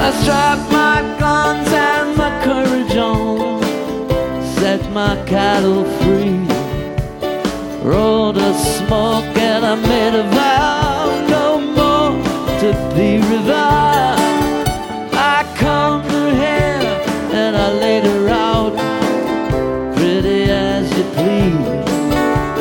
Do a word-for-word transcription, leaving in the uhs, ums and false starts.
I strapped my guns and my courage on, set my cattle free, rolled a smoke and I made a vow no more to be revived.